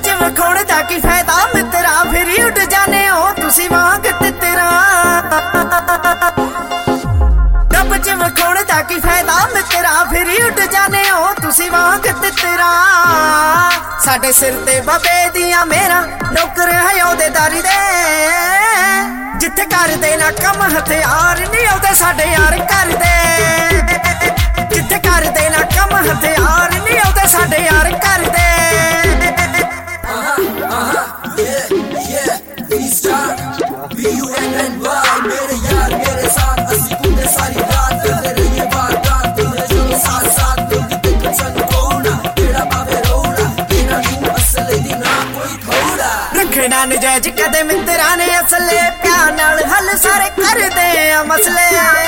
ਚ ਵਿਖਾਉਣ ਦਾ ਕੀ ਫਾਇਦਾ ਮਿੱਤਰਾ, ਫਿਰ ਹੀ ਉੱਡ ਜਾਣੇ ਹੋ ਤੁਸੀਂ ਵਾਂਗ ਤਿੱਤਰਾ। ਰੱਬ ਚ ਵਿਖਾਉਣ ਦਾ ਕੀ ਫਾਇਦਾ ਮਿੱਤਰਾ, ਫਿਰ ਹੀ ਉੱਡ ਜਾਣੇ ਹੋ ਤੁਸੀਂ ਵਾਂਗ ਤਿੱਤਰਾ। ਸਾਡੇ ਸਿਰ ਤੇ ਬਾਬੇ ਦੀਆਂ ਮੇਰਾ ਨੌਕਰ ਹੈ ਉਹਦੇ ਦਾਰੀ ਦੇ, ਜਿੱਥੇ ਕਰਦੇ ਨਾ ਕੰਮ ਹਥਿਆਰ ਨਹੀਂ ਆਉਂਦੇ ਸਾਡੇ ਯਾਰ ਕਰਦੇ, ਜਿੱਥੇ ਕਰਦੇ ਨਾ ਕੰਮ ਹਥਿਆਰ ਨਹੀਂ ਆਉਂਦੇ ਸਾਡੇ ਯਾਰ ਕਰਦੇ। मेरे यार मेरे साथ ਅਸੀਂ ਕੁੰਦੇ ਸਾਰੀ ਰਾਤ ਕਰਦੇ ਰਹੀਏ ਵਾਰਦਾਤ, ਦਿਲ ਸਾਥ ਸਾਥ ਦਿਲ ਦੀ ਦਿੱਕਤ ਸਾਨੂੰ ਕੋਣਾ ਕਿਹੜਾ ਪਾਵੇ ਰੋਣਾ, ਇਹਨਾਂ ਨੂੰ ਅਸਲੇ ਦੀ ਨਾ ਕੋਈ ਥੋੜਾ। ਰੱਖਣਾ ਨਜਾਇਜ਼ ਕਦੇ ਮਿੱਤਰਾਂ ਨੇ ਅਸਲੇ, ਪਿਆਰ ਨਾਲ ਹੱਲ ਸਾਰੇ ਕਰਦੇ ਆ ਮਸਲੇ।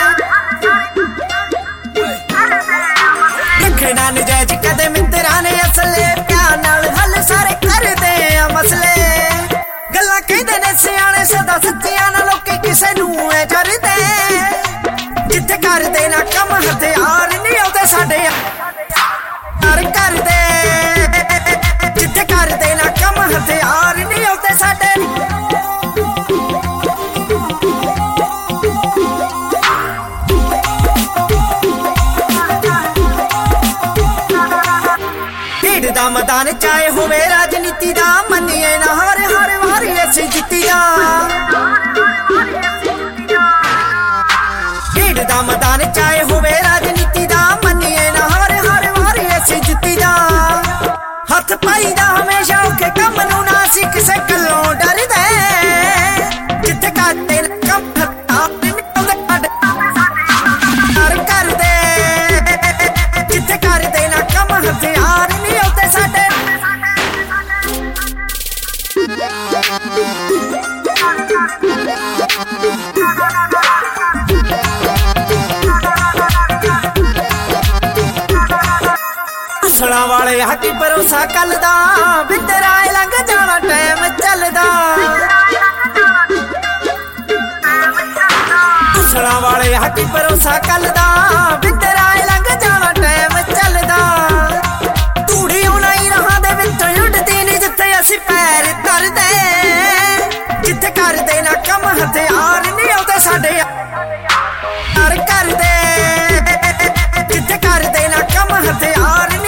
ਰੱਖਣਾ ਨਜਾਇਜ਼ ਕਦੇ ਮਿੱਤਰਾਂ ਨੇ ਅਸਲੇ, ਪਿਆਰ ਨਾਲ ਹੱਲ ਸਾਰੇ ਕਰਦੇ ਆ ਮਸਲੇ। ਗੱਲਾਂ ਕਹਿੰਦੇ ਨੇ ਸਿਆਣੇ ਸਦਾ ਸੱਚੀਆਂ ਨਾ ਲੋਕੀ ਕਿਸੇ ਨੂੰ ਐ ਕਰਦੇ, ਜਿੱਥੇ ਕਰਦੇ ਨਾ ਕੰਮ ਹਥਿਆਰ ਨਹੀਂ ਆਉਂਦੇ ਸਾਡੇ ਯਾਰ ਕਰਦੇ, ਜਿੱਥੇ ਕਰਦੇ ਨਾ ਕੰਮ ਹਥਿਆਰ ਨਹੀਂ ਆਉਂਦੇ ਸਾਡੇ। ਢੀਡ ਦਾ ਮੈਦਾਨ ਚਾਹੇ ਹੋਵੇ ਰਾਜਨੀਤੀ ਦਾ, ਮੰਨੀਏ ਨਾ ਹਰ ਹਰ ਵਾਰੀ ਅਸੀਂ ਜਿੱਤੀ ਦਾ। ਢੀਡ ਦਾ ਮੈਦਾਨ ਚਾਹੇ ਹੋਵੇ ਰਾਜਨੀਤੀ ਦਾ, ਮੰਨੀਏ ਨਾ ਹਰ ਹਰ ਵਾਰੀ ਅਸੀਂ ਜਿੱਤੀ ਦਾ। ਹੱਥ ਪਾਈਦਾ ਹਮੇਸ਼ਾ ਔਖੇ ਕੰਮ ਨੂੰ ਨਾ ਅਸੀਂ ਕਿਸੇ ਗੱਲੋਂ ਡਰਦੇ, ਜਿੱਥੇ ਕਰਦੇ ਕੰਮ ਕਰਦੇ, ਜਿੱਥੇ ਕਰਦੇ ਨਾ ਕੰਮ ਹਥਿਆਰ ਨਹੀਂ ਆਉਂਦੇ ਸਾਡੇ। ਅਸਲਾਂ ਵਾਲੇ ਹੱਕੀ ਭਰੋਸਾ ਕੱਲ ਦਾ, ਬਿੱਤਰਾ ਲੰਘ ਜਾਣਾ ਟਾਈਮ ਚੱਲਦਾ। ਅਸਲਾਂ ਵਾਲੇ ਹੱਕੀ ਭਰੋਸਾ ਕੱਲ ਦਾ, ਬਿੱਤਰਾ ਲੰਘ ਜਾਣਾ ਟਾਈਮ ਚੱਲਦਾ। ਧੂੜੀ ਆਉਣਾ ਹੀ ਰਾਹਾਂ ਦੇ ਵਿੱਚੋਂ ਉੱਡਦੀ ਨੀ ਜਿੱਥੇ ਅਸੀਂ ਪੈਰ ਧਰਦੇ, ਜਿੱਥੇ ਕਰਦੇ ਨਾ ਕੰਮ ਹਥਿਆਰ ਨਹੀਂ ਆਉਂਦੇ ਸਾਡੇ ਯਾਰ ਕਰਦੇ, ਜਿੱਥੇ ਕਰਦੇ ਨਾ ਕੰਮ ਹਥਿਆਰ